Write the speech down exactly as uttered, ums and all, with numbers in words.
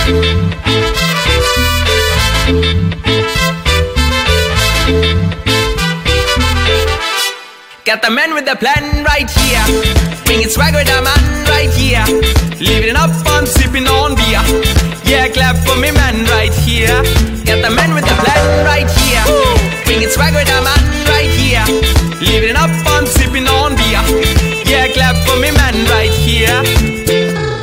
Got the man with the plan right here. Bringing swag with the man right here. Living up, I'm sipping on beer. Yeah, clap for me man right here. Got the man with